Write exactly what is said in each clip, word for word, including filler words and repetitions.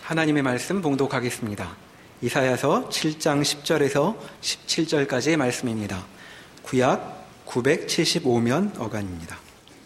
하나님의 말씀 봉독하겠습니다. 이사야서 칠 장 십 절에서 십칠 절까지의 말씀입니다. 구약 구백칠십오 면 어간입니다.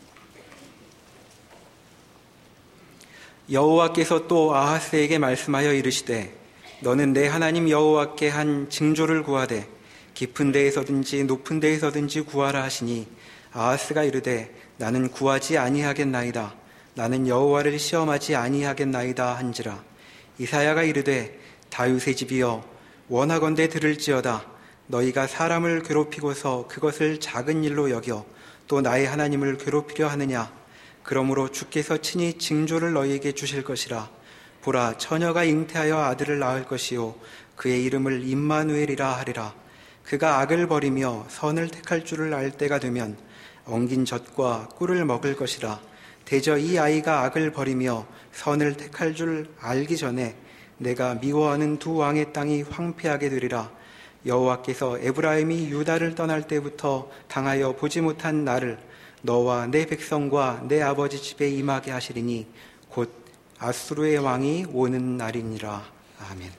여호와께서 또 아하스에게 말씀하여 이르시되 너는 내 하나님 여호와께 한 징조를 구하되 깊은 데에서든지 높은 데에서든지 구하라 하시니 아하스가 이르되 나는 구하지 아니하겠나이다. 나는 여호와를 시험하지 아니하겠나이다 한지라. 이사야가 이르되 다윗의 집이여 원하건대 들을지어다. 너희가 사람을 괴롭히고서 그것을 작은 일로 여겨 또 나의 하나님을 괴롭히려 하느냐. 그러므로 주께서 친히 징조를 너희에게 주실 것이라. 보라, 처녀가 잉태하여 아들을 낳을 것이요 그의 이름을 임마누엘이라 하리라. 그가 악을 버리며 선을 택할 줄을 알 때가 되면 엉긴 젖과 꿀을 먹을 것이라. 대저 이 아이가 악을 버리며 선을 택할 줄 알기 전에 내가 미워하는 두 왕의 땅이 황폐하게 되리라. 여호와께서 에브라임이 유다를 떠날 때부터 당하여 보지 못한 나를 너와 내 백성과 내 아버지 집에 임하게 하시리니 곧 아수르의 왕이 오는 날이니라. 아멘.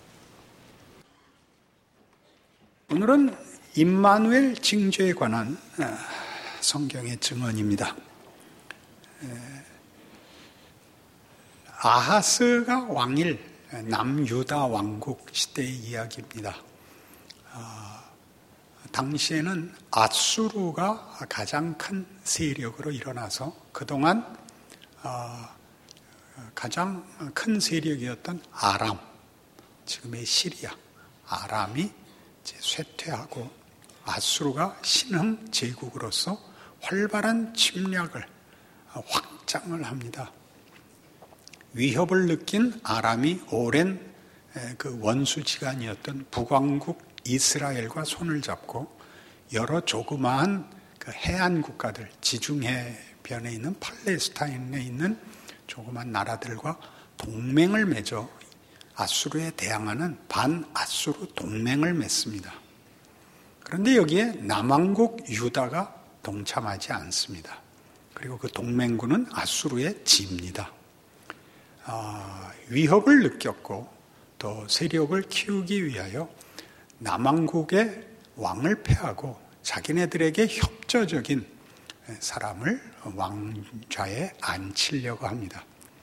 오늘은 임마누엘 징조에 관한 성경의 증언입니다. 아하스가 왕일 남유다 왕국 시대의 이야기입니다. 어, 당시에는 아수르가 가장 큰 세력으로 일어나서 그동안 어, 가장 큰 세력이었던 아람, 지금의 시리아, 아람이 이제 쇠퇴하고 아수르가 신흥 제국으로서 활발한 침략을 확장을 합니다. 위협을 느낀 아람이 오랜 그 원수지간이었던 북왕국 이스라엘과 손을 잡고 여러 조그마한 그 해안 국가들, 지중해변에 있는 팔레스타인에 있는 조그마한 나라들과 동맹을 맺어 아수르에 대항하는 반아수르 동맹을 맺습니다. 그런데 여기에 남왕국 유다가 동참하지 않습니다. 그리고 그 동맹군은 아수르에 집니다. 어, 위협을 느꼈고 또 세력을 키우기 위하여 남왕국의 왕을 폐하고 자기네들에게 협조적인 사람을 왕좌에 앉히려고 합니다.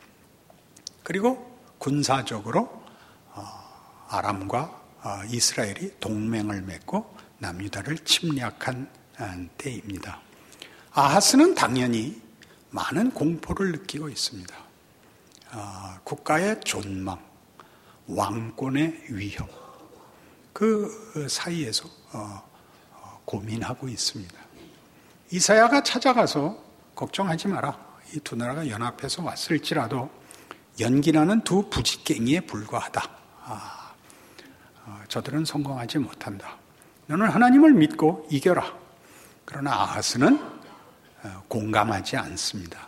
그리고 군사적으로 어, 아람과 어, 이스라엘이 동맹을 맺고 남유다를 침략한 때입니다. 아하스는 당연히 많은 공포를 느끼고 있습니다. 어, 국가의 존망, 왕권의 위협, 그 사이에서 어, 어, 고민하고 있습니다. 이사야가 찾아가서 걱정하지 마라. 이 두 나라가 연합해서 왔을지라도 연기나는 두 부직갱이에 불과하다. 아, 어, 저들은 성공하지 못한다. 너는 하나님을 믿고 이겨라. 그러나 아하스는 어, 공감하지 않습니다.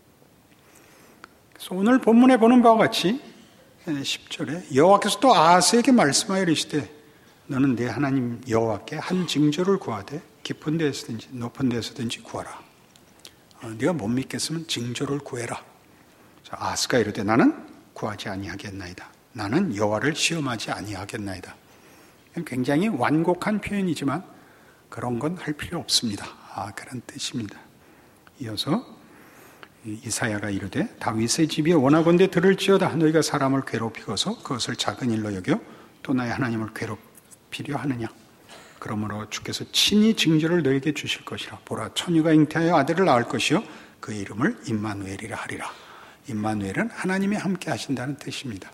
그래서 오늘 본문에 보는 바와 같이 십 절에 여호와께서 또 아하스에게 말씀하여 이르시되 너는 내 하나님 여호와께 한 징조를 구하되 깊은 데서든지 높은 데서든지 구하라. 어, 네가 못 믿겠으면 징조를 구해라. 자, 아하스가 이르되 나는 구하지 아니하겠나이다. 나는 여호와를 시험하지 아니하겠나이다. 굉장히 완곡한 표현이지만 그런 건 할 필요 없습니다. 아, 그런 뜻입니다. 이어서 이사야가 이르되 다윗의 집이 원하건대 들을지어다. 너희가 사람을 괴롭히고서 그것을 작은 일로 여겨 또 나의 하나님을 괴롭히려 하느냐. 그러므로 주께서 친히 징조를 너희에게 주실 것이라. 보라, 처녀가 잉태하여 아들을 낳을 것이요 그의 이름을 임마누엘이라 하리라. 임마누엘은 하나님이 함께 하신다는 뜻입니다.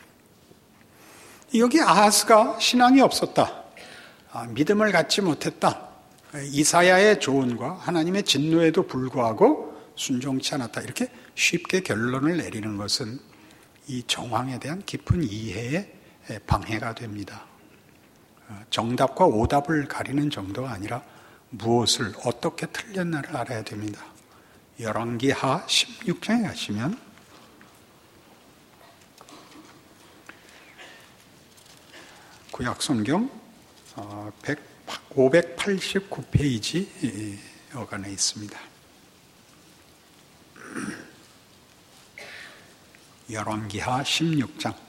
여기 아하스가 신앙이 없었다. 아, 믿음을 갖지 못했다. 이사야의 조언과 하나님의 진노에도 불구하고 순종치 않았다. 이렇게 쉽게 결론을 내리는 것은 이 정황에 대한 깊은 이해에 방해가 됩니다. 정답과 오답을 가리는 정도가 아니라 무엇을 어떻게 틀렸나를 알아야 됩니다. 열왕기하 십육 장에 가시면 구약성경 오백팔십구 페이지 어간에 있습니다. 열왕기하 십육 장.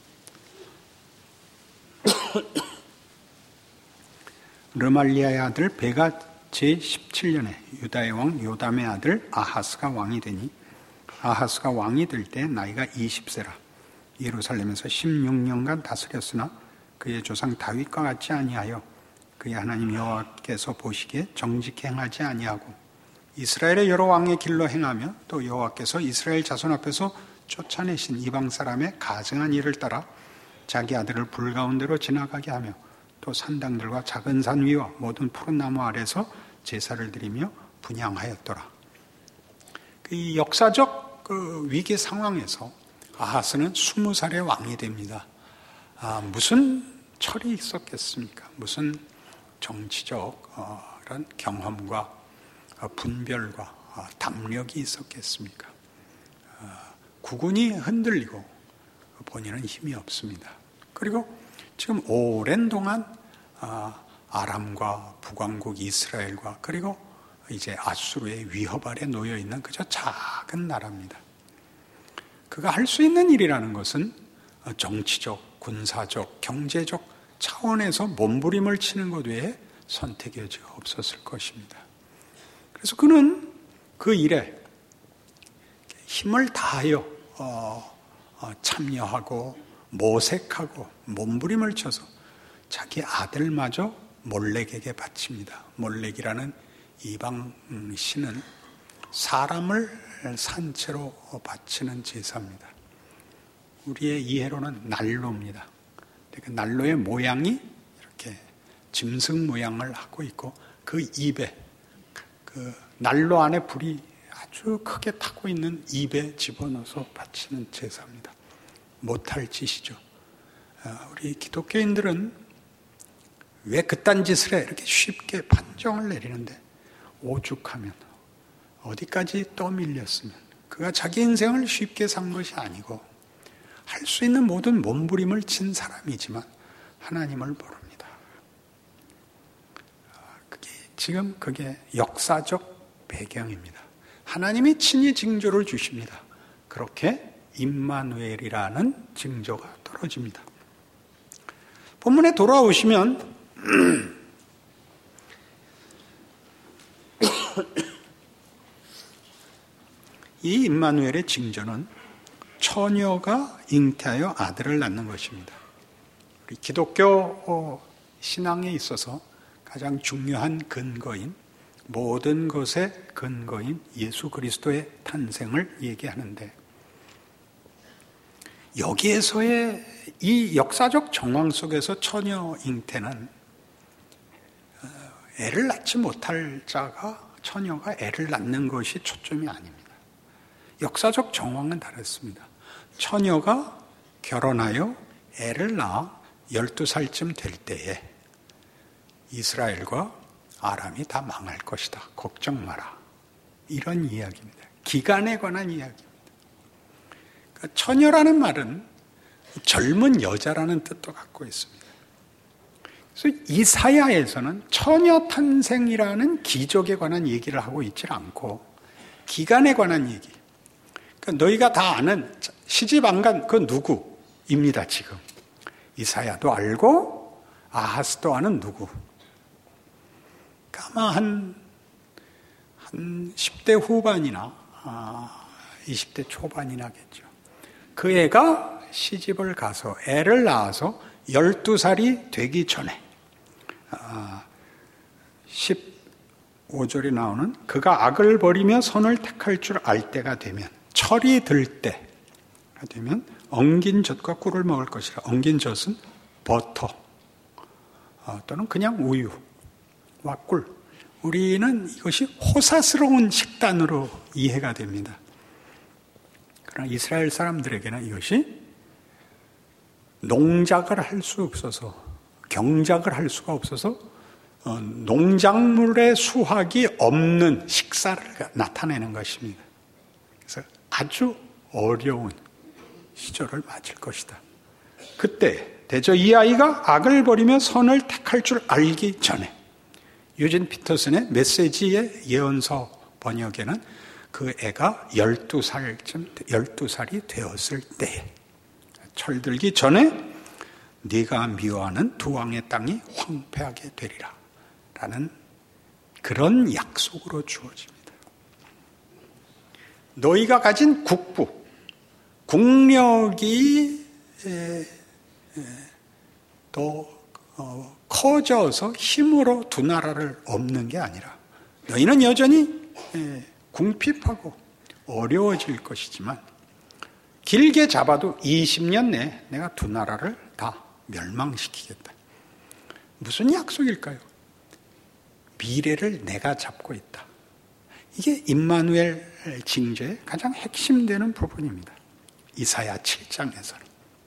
르말리아의 아들 베가 제십칠 년에 유다의 왕 요담의 아들 아하스가 왕이 되니 아하스가 왕이 될 때 나이가 이십 세라. 예루살렘에서 십육 년간 다스렸으나 그의 조상 다윗과 같지 아니하여 그의 하나님 여호와께서 보시기에 정직히 행하지 아니하고 이스라엘의 여러 왕의 길로 행하며 또 여호와께서 이스라엘 자손 앞에서 쫓아내신 이방 사람의 가증한 일을 따라 자기 아들을 불 가운데로 지나가게 하며 또 산당들과 작은 산 위와 모든 푸른 나무 아래서 제사를 드리며 분향하였더라. 이 역사적 그 위기 상황에서 아하스는 스무 살의 왕이 됩니다. 아, 무슨 철이 있었겠습니까? 무슨 정치적 어, 이런 경험과 어, 분별과 어, 담력이 있었겠습니까? 어, 국군이 흔들리고 본인은 힘이 없습니다. 그리고 지금 오랜 동안 어, 아람과 북왕국 이스라엘과 그리고 이제 아수르의 위협 아래 놓여 있는 그저 작은 나라입니다. 그가 할 수 있는 일이라는 것은 정치적, 군사적, 경제적 차원에서 몸부림을 치는 것 외에 선택의 여지가 없었을 것입니다. 그래서 그는 그 일에 힘을 다하여 어, 어, 참여하고 모색하고 몸부림을 쳐서 자기 아들마저 몰렉에게 바칩니다. 몰렉이라는 이방 신은 사람을 산채로 바치는 제사입니다. 우리의 이해로는 난로입니다. 그 난로의 모양이 이렇게 짐승 모양을 하고 있고 그 입에 그 난로 안에 불이 아주 크게 타고 있는 입에 집어넣어서 바치는 제사입니다. 못할 짓이죠. 우리 기독교인들은 왜 그딴 짓을 해? 이렇게 쉽게 판정을 내리는데 오죽하면 어디까지 떠밀렸으면 그가 자기 인생을 쉽게 산 것이 아니고 할 수 있는 모든 몸부림을 친 사람이지만 하나님을 모릅니다. 그게 지금 그게 역사적 배경입니다. 하나님이 친히 징조를 주십니다. 그렇게 임마누엘이라는 징조가 떨어집니다. 본문에 돌아오시면 이 임마누엘의 징조는 처녀가 잉태하여 아들을 낳는 것입니다. 우리 기독교 신앙에 있어서 가장 중요한 근거인 모든 것의 근거인 예수 그리스도의 탄생을 얘기하는데 여기에서의 이 역사적 정황 속에서 처녀 잉태는 애를 낳지 못할 자가 처녀가 애를 낳는 것이 초점이 아닙니다. 역사적 정황은 다릅니다. 처녀가 결혼하여 애를 낳아 열두 살쯤 될 때에 이스라엘과 아람이 다 망할 것이다. 걱정 마라. 이런 이야기입니다. 기간에 관한 이야기입니다. 그러니까 처녀라는 말은 젊은 여자라는 뜻도 갖고 있습니다. 그래서 이사야에서는 처녀 탄생이라는 기적에 관한 얘기를 하고 있지 않고 기간에 관한 얘기. 그러니까 너희가 다 아는 시집 안 간 그 누구입니다. 지금 이사야도 알고 아하스도 아는 누구. 아마 한, 한 십 대 후반이나 아, 이십 대 초반이나겠죠. 그 애가 시집을 가서 애를 낳아서 열두 살이 되기 전에 아, 십오 절에 나오는 그가 악을 버리며 선을 택할 줄 알 때가 되면 철이 들 때가 되면 엉긴 젖과 꿀을 먹을 것이라. 엉긴 젖은 버터 어, 또는 그냥 우유와 꿀. 우리는 이것이 호사스러운 식단으로 이해가 됩니다. 그러나 이스라엘 사람들에게는 이것이 농작을 할 수 없어서 경작을 할 수가 없어서 어, 농작물의 수확이 없는 식사를 나타내는 것입니다. 그래서 아주 어려운 시절을 맞을 것이다. 그때 대저 이 아이가 악을 버리며 선을 택할 줄 알기 전에 유진 피터슨의 메시지의 예언서 번역에는 그 애가 열두 살쯤, 열두 살이 되었을 때에 철들기 전에 네가 미워하는 두 왕의 땅이 황폐하게 되리라 라는 그런 약속으로 주어집니다. 너희가 가진 국부, 국력이 더 커져서 힘으로 두 나라를 엎는 게 아니라 너희는 여전히 궁핍하고 어려워질 것이지만 길게 잡아도 이십 년 내에 내가 두 나라를 다 멸망시키겠다. 무슨 약속일까요? 미래를 내가 잡고 있다. 이게 임마누엘 징조의 가장 핵심되는 부분입니다. 이사야 칠 장에서는.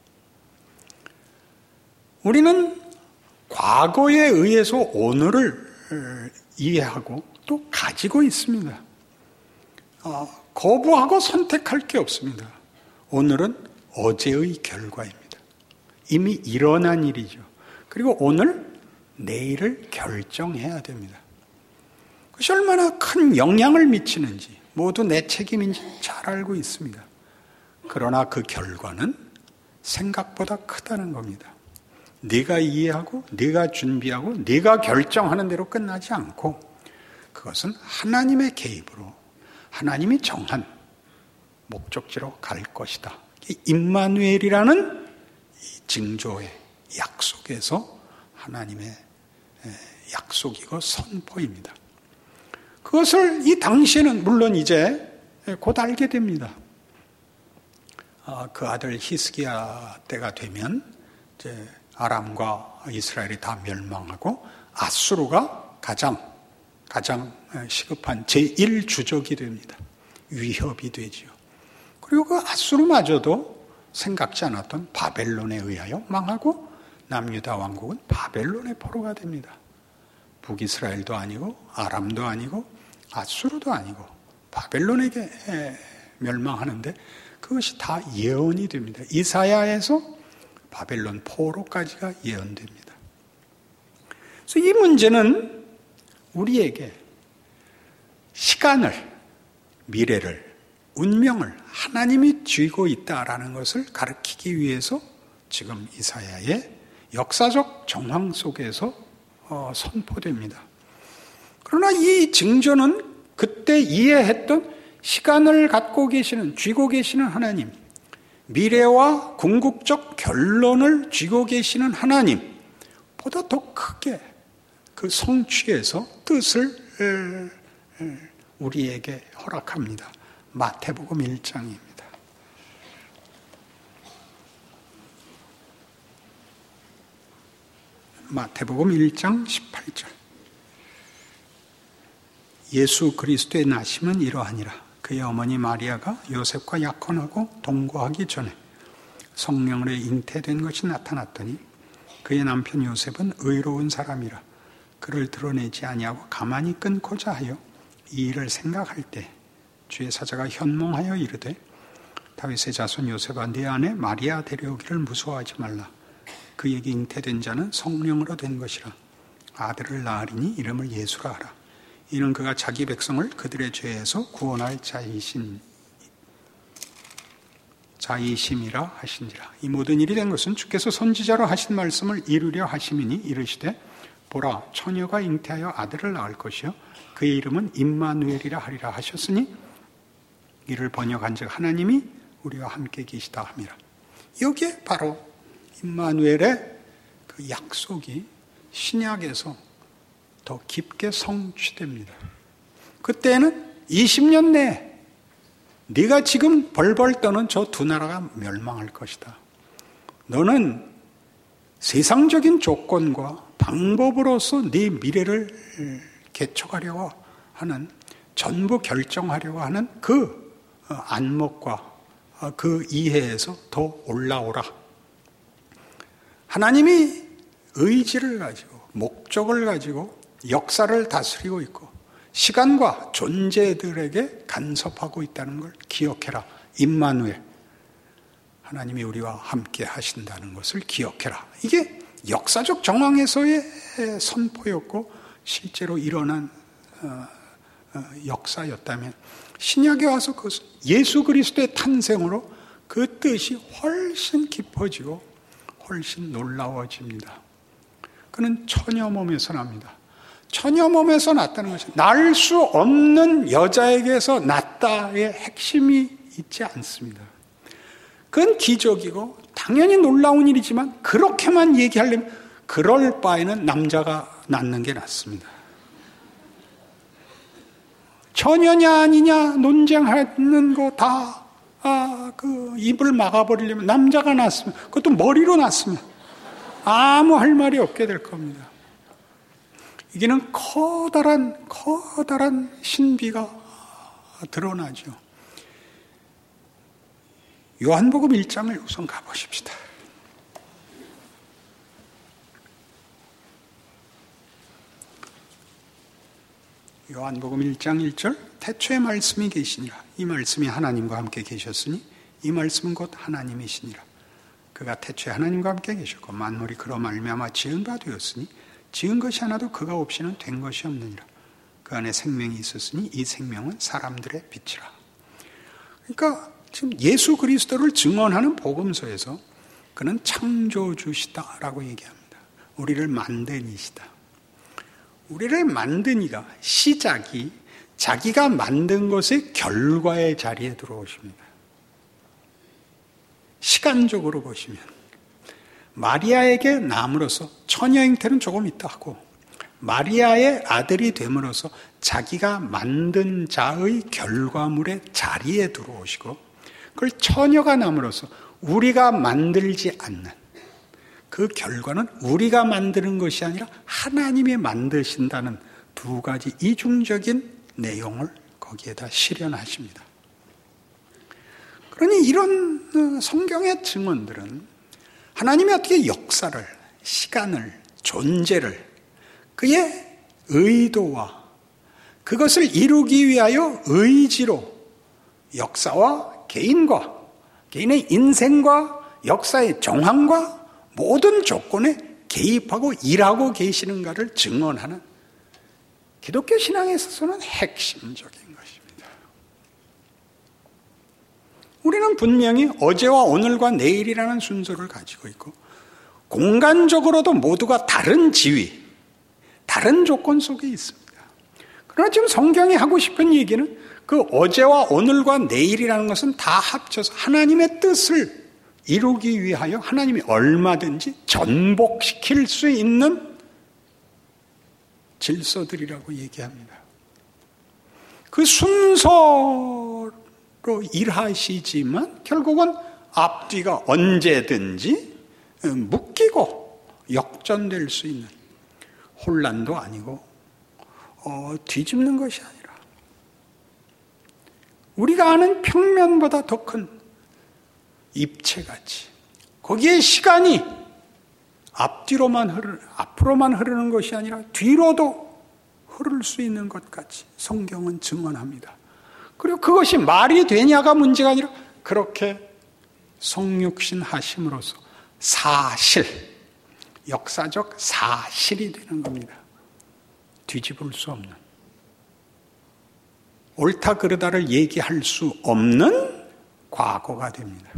우리는 과거에 의해서 오늘을 이해하고 또 가지고 있습니다. 어, 거부하고 선택할 게 없습니다. 오늘은 어제의 결과입니다. 이미 일어난 일이죠. 그리고 오늘, 내일을 결정해야 됩니다. 그것이 얼마나 큰 영향을 미치는지 모두 내 책임인지 잘 알고 있습니다. 그러나 그 결과는 생각보다 크다는 겁니다. 네가 이해하고 네가 준비하고 네가 결정하는 대로 끝나지 않고 그것은 하나님의 개입으로 하나님이 정한 목적지로 갈 것이다. 임마누엘이라는 징조의 약속에서 하나님의 약속이고 선포입니다. 그것을 이 당시에는 물론 이제 곧 알게 됩니다. 그 아들 히스기야 때가 되면 이제 아람과 이스라엘이 다 멸망하고 아수르가 가장 가장 시급한 제일 주적이 됩니다. 위협이 되지요. 그리고 그 아수르마저도 생각지 않았던 바벨론에 의하여 망하고 남유다 왕국은 바벨론의 포로가 됩니다. 북이스라엘도 아니고 아람도 아니고 아수르도 아니고 바벨론에게 멸망하는데 그것이 다 예언이 됩니다. 이사야에서 바벨론 포로까지가 예언됩니다. 그래서 이 문제는 우리에게 시간을, 미래를, 운명을 하나님이 쥐고 있다라는 것을 가르치기 위해서 지금 이사야의 역사적 정황 속에서 어, 선포됩니다. 그러나 이 징조는 그때 이해했던 시간을 갖고 계시는, 쥐고 계시는 하나님, 미래와 궁극적 결론을 쥐고 계시는 하나님보다 더 크게 그 성취에서 뜻을 우리에게 허락합니다. 마태복음 일 장입니다. 마태복음 일 장 십팔 절. 예수 그리스도의 나심은 이러하니라. 그의 어머니 마리아가 요셉과 약혼하고 동거하기 전에 성령으로 잉태된 것이 나타났더니 그의 남편 요셉은 의로운 사람이라 그를 드러내지 아니하고 가만히 끊고자 하여 이 일을 생각할 때 주의 사자가 현몽하여 이르되 다윗의 자손 요셉아 네 아내 마리아 데려오기를 무서워하지 말라. 그에게 잉태된 자는 성령으로 된 것이라. 아들을 낳으리니 이름을 예수라 하라. 이는 그가 자기 백성을 그들의 죄에서 구원할 자이신 자이심이라 하신지라. 이 모든 일이 된 것은 주께서 선지자로 하신 말씀을 이루려 하심이니 이르시되 보라 처녀가 잉태하여 아들을 낳을 것이요 그의 이름은 임마누엘이라 하리라 하셨으니 이를 번역한즉 하나님이 우리와 함께 계시다 함이라. 여기에 바로 임마누엘의 그 약속이 신약에서 더 깊게 성취됩니다. 그때는 이십 년 내에 네가 지금 벌벌 떠는 저 두 나라가 멸망할 것이다. 너는 세상적인 조건과 방법으로서 네 미래를 개척하려고 하는, 전부 결정하려고 하는 그 안목과 그 이해에서 더 올라오라. 하나님이 의지를 가지고 목적을 가지고 역사를 다스리고 있고 시간과 존재들에게 간섭하고 있다는 걸 기억해라. 임마누엘, 하나님이 우리와 함께 하신다는 것을 기억해라. 이게 역사적 정황에서의 선포였고 실제로 일어난 역사였다면 신약에 와서 그것은 예수 그리스도의 탄생으로 그 뜻이 훨씬 깊어지고 훨씬 놀라워집니다. 그는 처녀 몸에서 납니다. 처녀 몸에서 났다는 것은 날 수 없는 여자에게서 났다의 핵심이 있지 않습니다. 그건 기적이고 당연히 놀라운 일이지만 그렇게만 얘기하려면 그럴 바에는 남자가 낳는 게 낫습니다. 처녀냐 아니냐 논쟁하는 거 다 아, 그 입을 막아버리려면 남자가 낳았으면, 그것도 머리로 낳았으면 아무 할 말이 없게 될 겁니다. 이게는 커다란 커다란 신비가 드러나죠. 요한복음 일 장을 우선 가보십시다. 요한복음 일 장 일 절, 태초에 말씀이 계시니라. 이 말씀이 하나님과 함께 계셨으니 이 말씀은 곧 하나님이시니라. 그가 태초에 하나님과 함께 계셨고 만물이 그로 말미암아 지은 바 되었으니 지은 것이 하나도 그가 없이는 된 것이 없느니라. 그 안에 생명이 있었으니 이 생명은 사람들의 빛이라. 그러니까 지금 예수 그리스도를 증언하는 복음서에서 그는 창조주시다라고 얘기합니다. 우리를 만든 이시다. 우리를 만든 이가, 시작이 자기가 만든 것의 결과의 자리에 들어오십니다. 시간적으로 보시면 마리아에게 남으로써 처녀 형태는 조금 있다 하고 마리아의 아들이 됨으로써 자기가 만든 자의 결과물의 자리에 들어오시고 그걸 처녀가 남으로써 우리가 만들지 않는 그 결과는 우리가 만드는 것이 아니라 하나님이 만드신다는 두 가지 이중적인 내용을 거기에다 실현하십니다. 그러니 이런 성경의 증언들은 하나님이 어떻게 역사를, 시간을, 존재를 그의 의도와 그것을 이루기 위하여 의지로 역사와 개인과 개인의 인생과 역사의 정황과 모든 조건에 개입하고 일하고 계시는가를 증언하는 기독교 신앙에 있어서는 핵심적인 것입니다. 우리는 분명히 어제와 오늘과 내일이라는 순서를 가지고 있고 공간적으로도 모두가 다른 지위, 다른 조건 속에 있습니다. 그러나 지금 성경이 하고 싶은 얘기는 그 어제와 오늘과 내일이라는 것은 다 합쳐서 하나님의 뜻을 이루기 위하여 하나님이 얼마든지 전복시킬 수 있는 질서들이라고 얘기합니다. 그 순서로 일하시지만 결국은 앞뒤가 언제든지 묶이고 역전될 수 있는 혼란도 아니고 어, 뒤집는 것이 아니라 우리가 아는 평면보다 더 큰 입체같이 거기에 시간이 앞뒤로만 흐르, 앞으로만 흐르는 것이 아니라 뒤로도 흐를 수 있는 것 같이 성경은 증언합니다. 그리고 그것이 말이 되냐가 문제가 아니라 그렇게 성육신 하심으로써 사실, 역사적 사실이 되는 겁니다. 뒤집을 수 없는, 옳다 그르다를 얘기할 수 없는 과거가 됩니다.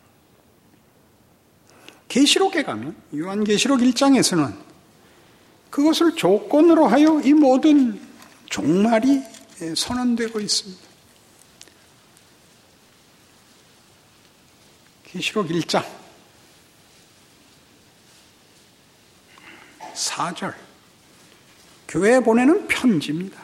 계시록에 가면 요한계시록 일 장에서는 그것을 조건으로 하여 이 모든 종말이 선언되고 있습니다. 계시록 일 장 사 절 교회에 보내는 편지입니다.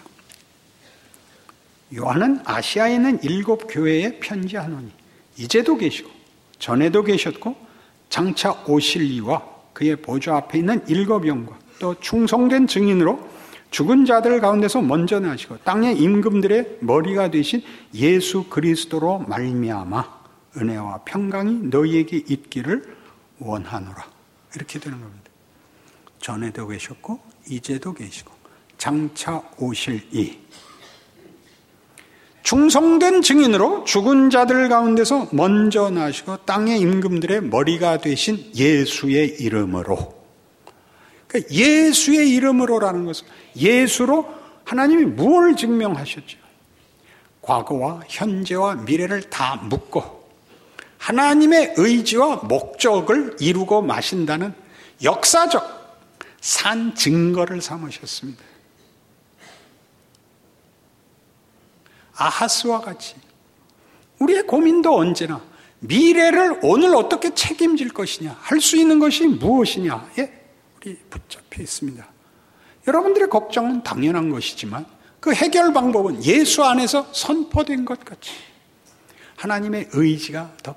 요한은 아시아에 있는 일곱 교회에 편지하노니 이제도 계시고 전에도 계셨고 장차 오실 이와 그의 보좌 앞에 있는 일곱 영과 또 충성된 증인으로 죽은 자들 가운데서 먼저 나시고 땅의 임금들의 머리가 되신 예수 그리스도로 말미암아 은혜와 평강이 너희에게 있기를 원하노라. 이렇게 되는 겁니다. 전에도 계셨고 이제도 계시고 장차 오실 이 충성된 증인으로 죽은 자들 가운데서 먼저 나시고 땅의 임금들의 머리가 되신 예수의 이름으로, 그러니까 예수의 이름으로라는 것은 예수로 하나님이 무엇을 증명하셨죠? 과거와 현재와 미래를 다 묻고 하나님의 의지와 목적을 이루고 마신다는 역사적 산 증거를 삼으셨습니다. 아하스와 같이 우리의 고민도 언제나 미래를 오늘 어떻게 책임질 것이냐, 할 수 있는 것이 무엇이냐에 우리 붙잡혀 있습니다. 여러분들의 걱정은 당연한 것이지만 그 해결 방법은 예수 안에서 선포된 것 같이 하나님의 의지가 더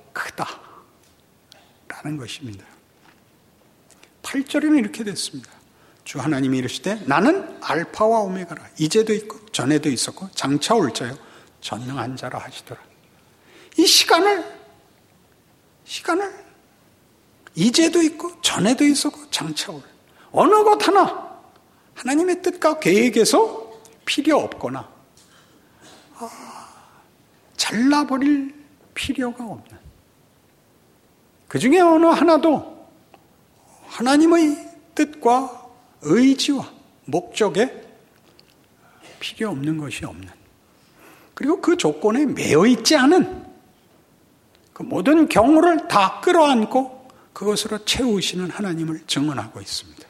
크다라는 것입니다. 팔 절에는 이렇게 됐습니다. 주 하나님이 이르시되 나는 알파와 오메가라. 이제도 있고 전에도 있었고 장차 올 자요 전능한 자라 하시더라. 이 시간을 시간을 이제도 있고 전에도 있었고 장차 올 어느 것 하나 하나님의 뜻과 계획에서 필요 없거나 아, 잘라버릴 필요가 없는, 그 중에 어느 하나도 하나님의 뜻과 의지와 목적에 필요 없는 것이 없는, 그리고 그 조건에 매여 있지 않은 그 모든 경우를 다 끌어안고 그것으로 채우시는 하나님을 증언하고 있습니다.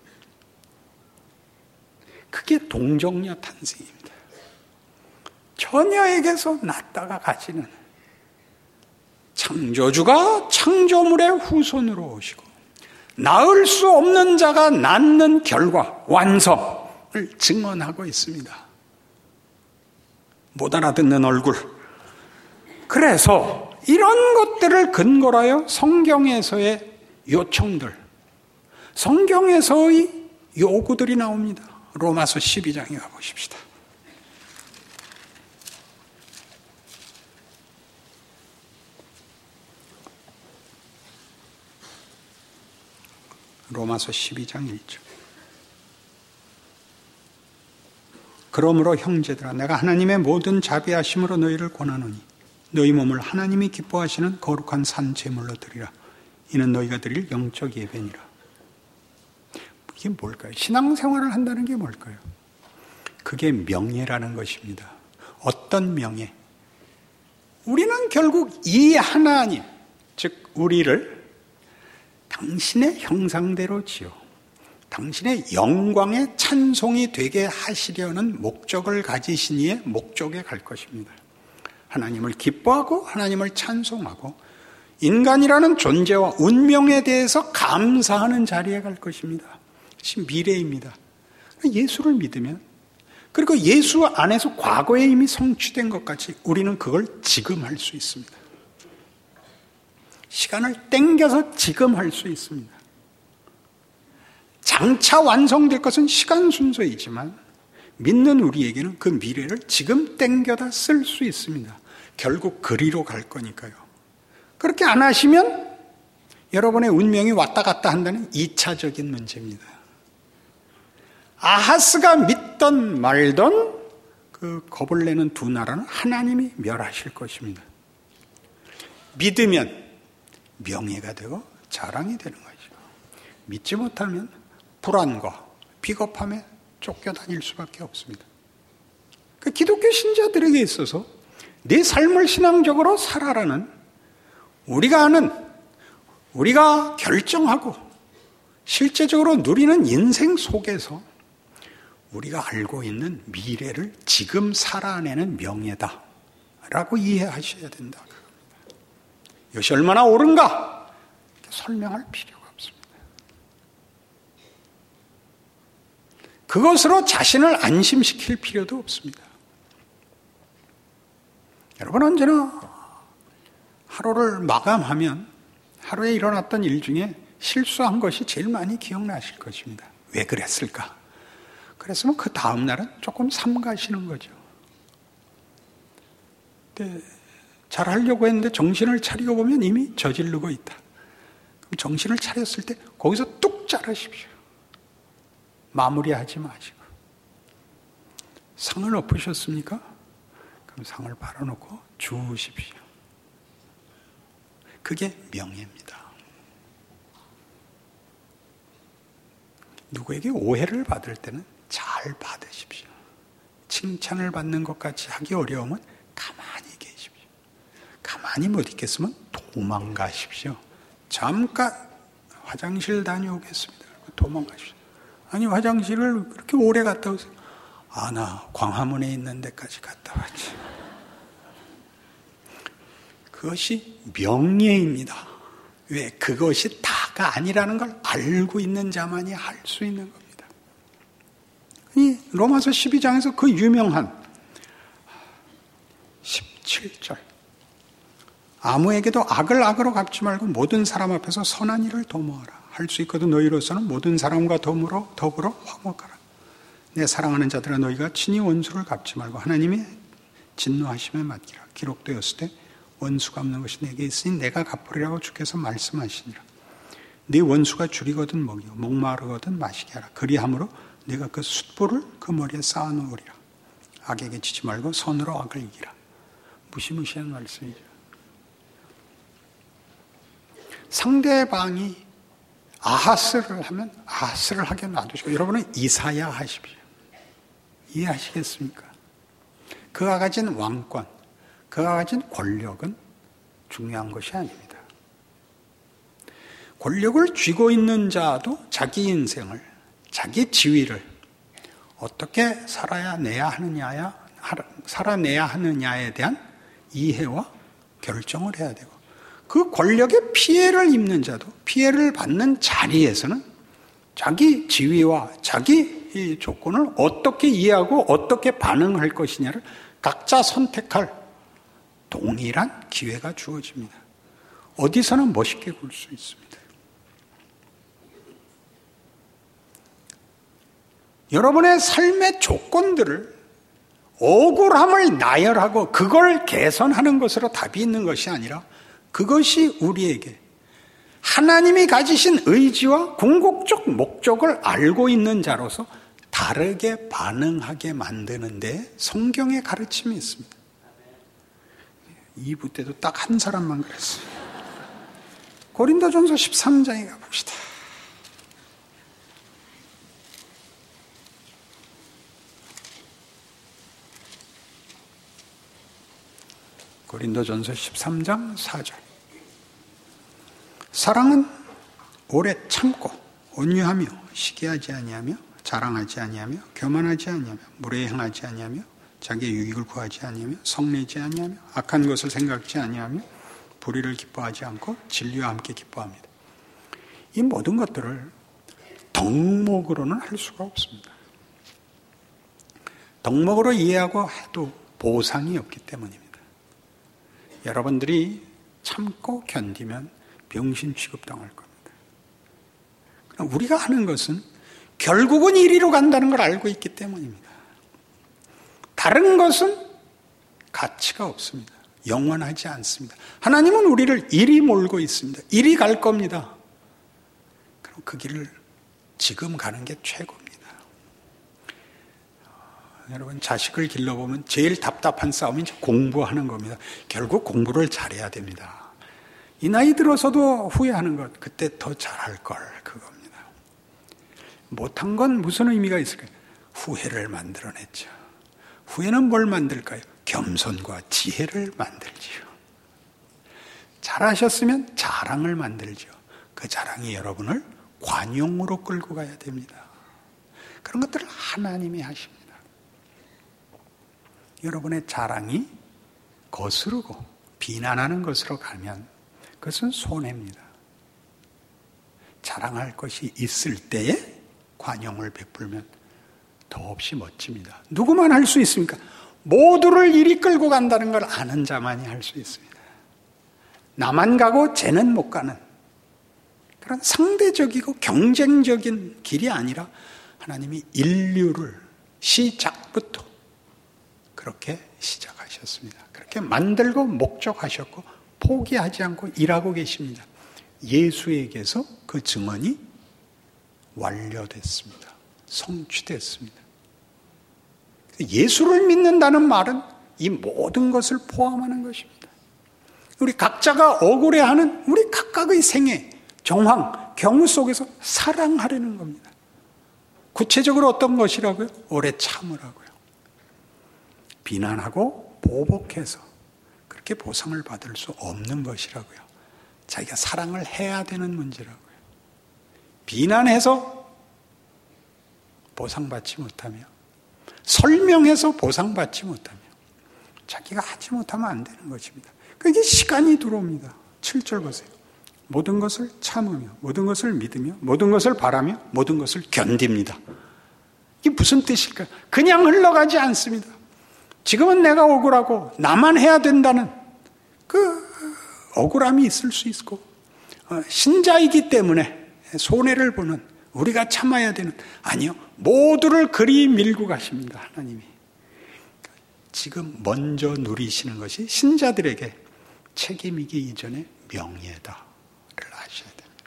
그게 동정녀 탄생입니다. 처녀에게서 낳다가 가지는 창조주가 창조물의 후손으로 오시고 낳을 수 없는 자가 낳는 결과 완성을 증언하고 있습니다. 못 알아듣는 얼굴. 그래서 이런 것들을 근거로 하여 성경에서의 요청들, 성경에서의 요구들이 나옵니다. 로마서 십이 장에 가보십시다. 로마서 십이 장 일 절. 그러므로 형제들아 내가 하나님의 모든 자비하심으로 너희를 권하노니 너희 몸을 하나님이 기뻐하시는 거룩한 산 제물로 드리라. 이는 너희가 드릴 영적 예배니라. 이게 뭘까요? 신앙생활을 한다는 게 뭘까요? 그게 명예라는 것입니다. 어떤 명예? 우리는 결국 이 하나님, 즉 우리를 당신의 형상대로 지어 당신의 영광의 찬송이 되게 하시려는 목적을 가지신 이의 목적에 갈 것입니다. 하나님을 기뻐하고 하나님을 찬송하고 인간이라는 존재와 운명에 대해서 감사하는 자리에 갈 것입니다. 지금 미래입니다. 예수를 믿으면, 그리고 예수 안에서 과거에 이미 성취된 것 같이 우리는 그걸 지금 할 수 있습니다. 시간을 땡겨서 지금 할 수 있습니다. 장차 완성될 것은 시간 순서이지만 믿는 우리에게는 그 미래를 지금 땡겨다 쓸 수 있습니다. 결국 그리로 갈 거니까요. 그렇게 안 하시면 여러분의 운명이 왔다 갔다 한다는 이차적인 문제입니다. 아하스가 믿던 말던 그 겁을 내는 두 나라는 하나님이 멸하실 것입니다. 믿으면 명예가 되고 자랑이 되는 거죠. 믿지 못하면 불안과 비겁함에 쫓겨다닐 수밖에 없습니다. 그 기독교 신자들에게 있어서 내 삶을 신앙적으로 살아라는, 우리가 아는, 우리가 결정하고 실제적으로 누리는 인생 속에서 우리가 알고 있는 미래를 지금 살아내는 명예다라고 이해하셔야 된다. 이것이 얼마나 옳은가 설명할 필요가 없습니다. 그것으로 자신을 안심시킬 필요도 없습니다. 여러분 언제나 하루를 마감하면 하루에 일어났던 일 중에 실수한 것이 제일 많이 기억나실 것입니다. 왜 그랬을까? 그랬으면 그 다음 날은 조금 삼가시는 거죠. 근데 잘 하려고 했는데 정신을 차리고 보면 이미 저지르고 있다. 그럼 정신을 차렸을 때 거기서 뚝 자르십시오. 마무리하지 마시고. 상을 엎으셨습니까? 그럼 상을 바라놓고 주우십시오. 그게 명예입니다. 누구에게 오해를 받을 때는 잘 받으십시오. 칭찬을 받는 것 같이 하기 어려우면 가만히 계십시오. 가만히 못 있겠으면 도망가십시오. 잠깐 화장실 다녀오겠습니다. 도망가십시오. 아니 화장실을 그렇게 오래 갔다 오세요. 아, 나 광화문에 있는 데까지 갔다 왔지. 그것이 명예입니다. 왜? 그것이 다가 아니라는 걸 알고 있는 자만이 할 수 있는 겁니다. 이 로마서 십이 장에서 그 유명한 십칠 절. 아무에게도 악을 악으로 갚지 말고 모든 사람 앞에서 선한 일을 도모하라. 할 수 있거든 너희로서는 모든 사람과 더불어, 더불어 화목하라. 내 사랑하는 자들아 너희가 친히 원수를 갚지 말고 하나님의 진노하심에 맡기라. 기록되었을 때 원수 갚는 것이 내게 있으니 내가 갚으리라고 주께서 말씀하시니라. 네 원수가 줄이거든 먹이고 목마르거든 마시게 하라. 그리함으로 내가 그 숫불을 그 머리에 쌓아놓으리라. 악에게 지지 말고 선으로 악을 이기라. 무시무시한 말씀이죠. 상대방이 아하스를 하면 아하스를 하게 놔두시고 여러분은 이사야 하십시오. 이해하시겠습니까? 그가 가진 왕권, 그가 가진 권력은 중요한 것이 아닙니다. 권력을 쥐고 있는 자도 자기 인생을, 자기 지위를 어떻게 살아야 내야 하느냐야, 살아내야 하느냐에 대한 이해와 결정을 해야 되고, 그 권력에 피해를 입는 자도 피해를 받는 자리에서는 자기 지위와 자기 조건을 어떻게 이해하고 어떻게 반응할 것이냐를 각자 선택할 동일한 기회가 주어집니다. 어디서나 멋있게 굴 수 있습니다. 여러분의 삶의 조건들을 억울함을 나열하고 그걸 개선하는 것으로 답이 있는 것이 아니라 그것이 우리에게 하나님이 가지신 의지와 궁극적 목적을 알고 있는 자로서 다르게 반응하게 만드는 데 성경의 가르침이 있습니다. 이 부 때도 딱 한 사람만 그랬어요. 고린도전서 십삼 장에 가봅시다. 고린도전서 십삼 장 사 절. 사랑은 오래 참고 온유하며 시기하지 아니하며 자랑하지 아니하며 교만하지 아니하며 무례 행하지 아니하며 자기의 유익을 구하지 아니하며 성내지 아니하며 악한 것을 생각지 아니하며 불의를 기뻐하지 않고 진리와 함께 기뻐합니다. 이 모든 것들을 덕목으로는 할 수가 없습니다. 덕목으로 이해하고 해도 보상이 없기 때문입니다. 여러분들이 참고 견디면 병신 취급당할 겁니다. 우리가 하는 것은 결국은 이리로 간다는 걸 알고 있기 때문입니다. 다른 것은 가치가 없습니다. 영원하지 않습니다. 하나님은 우리를 이리 몰고 있습니다. 이리 갈 겁니다. 그럼 그 길을 지금 가는 게 최고입니다. 여러분, 자식을 길러보면 제일 답답한 싸움이 공부하는 겁니다. 결국 공부를 잘해야 됩니다. 이 나이 들어서도 후회하는 것, 그때 더 잘할 걸, 그겁니다. 못한 건 무슨 의미가 있을까요? 후회를 만들어냈죠. 후회는 뭘 만들까요? 겸손과 지혜를 만들지요. 잘하셨으면 자랑을 만들죠. 그 자랑이 여러분을 관용으로 끌고 가야 됩니다. 그런 것들을 하나님이 하십니다. 여러분의 자랑이 거스르고 비난하는 것으로 가면 그것은 손해입니다. 자랑할 것이 있을 때에 관용을 베풀면 더없이 멋집니다. 누구만 할 수 있습니까? 모두를 이리 끌고 간다는 걸 아는 자만이 할 수 있습니다. 나만 가고 쟤는 못 가는 그런 상대적이고 경쟁적인 길이 아니라 하나님이 인류를 시작부터 그렇게 시작하셨습니다. 그렇게 만들고 목적하셨고 포기하지 않고 일하고 계십니다. 예수에게서 그 증언이 완료됐습니다. 성취됐습니다. 예수를 믿는다는 말은 이 모든 것을 포함하는 것입니다. 우리 각자가 억울해하는 우리 각각의 생애, 정황, 경우 속에서 사랑하려는 겁니다. 구체적으로 어떤 것이라고요? 오래 참으라고요. 비난하고 보복해서 그렇게 보상을 받을 수 없는 것이라고요. 자기가 사랑을 해야 되는 문제라고요. 비난해서 보상받지 못하며 설명해서 보상받지 못하며 자기가 하지 못하면 안 되는 것입니다. 그게 시간이 들어옵니다. 칠 절 보세요. 모든 것을 참으며 모든 것을 믿으며 모든 것을 바라며 모든 것을 견딥니다. 이게 무슨 뜻일까요? 그냥 흘러가지 않습니다. 지금은 내가 억울하고 나만 해야 된다는 그 억울함이 있을 수 있고 신자이기 때문에 손해를 보는 우리가 참아야 되는 아니요. 모두를 그리 밀고 가십니다. 하나님이. 지금 먼저 누리시는 것이 신자들에게 책임이기 이전에 명예다를 아셔야 됩니다.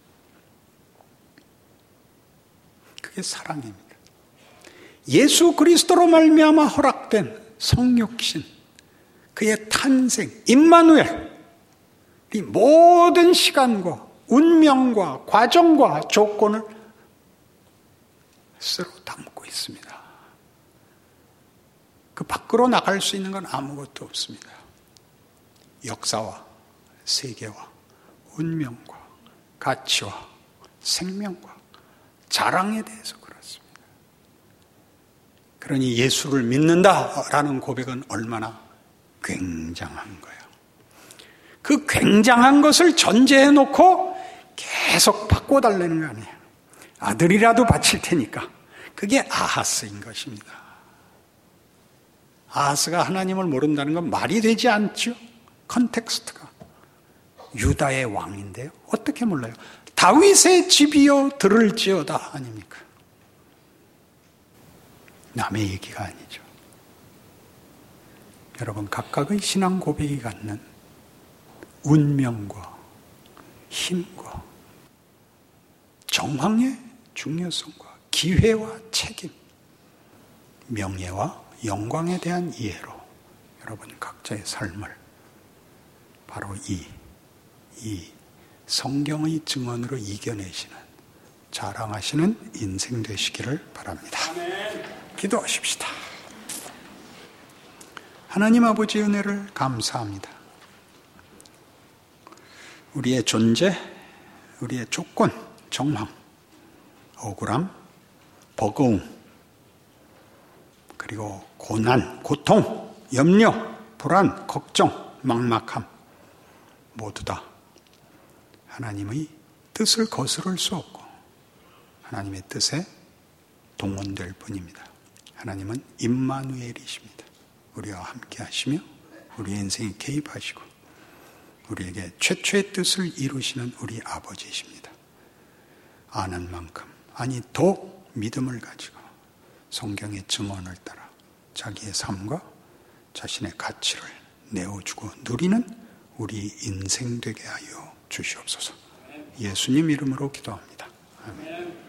그게 사랑입니다. 예수 그리스도로 말미암아 허락된 성육신, 그의 탄생, 임마누엘, 이 모든 시간과 운명과 과정과 조건을 스스로 담고 있습니다. 그 밖으로 나갈 수 있는 건 아무것도 없습니다. 역사와 세계와 운명과 가치와 생명과 자랑에 대해서 그렇습니다. 그러니 예수를 믿는다라는 고백은 얼마나 굉장한 거예요. 그 굉장한 것을 전제해 놓고 계속 바꿔달라는 거 아니에요. 아들이라도 바칠 테니까. 그게 아하스인 것입니다. 아하스가 하나님을 모른다는 건 말이 되지 않죠. 컨텍스트가. 유다의 왕인데요. 어떻게 몰라요? 다윗의 집이여 들을지어다 아닙니까? 남의 얘기가 아니죠. 여러분, 각각의 신앙 고백이 갖는 운명과 힘과 정황의 중요성과 기회와 책임, 명예와 영광에 대한 이해로 여러분 각자의 삶을 바로 이, 이 성경의 증언으로 이겨내시는, 자랑하시는 인생 되시기를 바랍니다. 기도하십시다. 하나님 아버지 은혜를 감사합니다. 우리의 존재, 우리의 조건, 정황, 억울함, 버거움, 그리고 고난, 고통, 염려, 불안, 걱정, 막막함 모두 다 하나님의 뜻을 거스를 수 없고 하나님의 뜻에 동원될 뿐입니다. 하나님은 임마누엘이십니다. 우리와 함께 하시며 우리의 인생에 개입하시고 우리에게 최초의 뜻을 이루시는 우리 아버지이십니다. 아는 만큼, 아니 더 믿음을 가지고 성경의 증언을 따라 자기의 삶과 자신의 가치를 내어주고 누리는 우리 인생 되게 하여 주시옵소서. 예수님 이름으로 기도합니다. 아멘.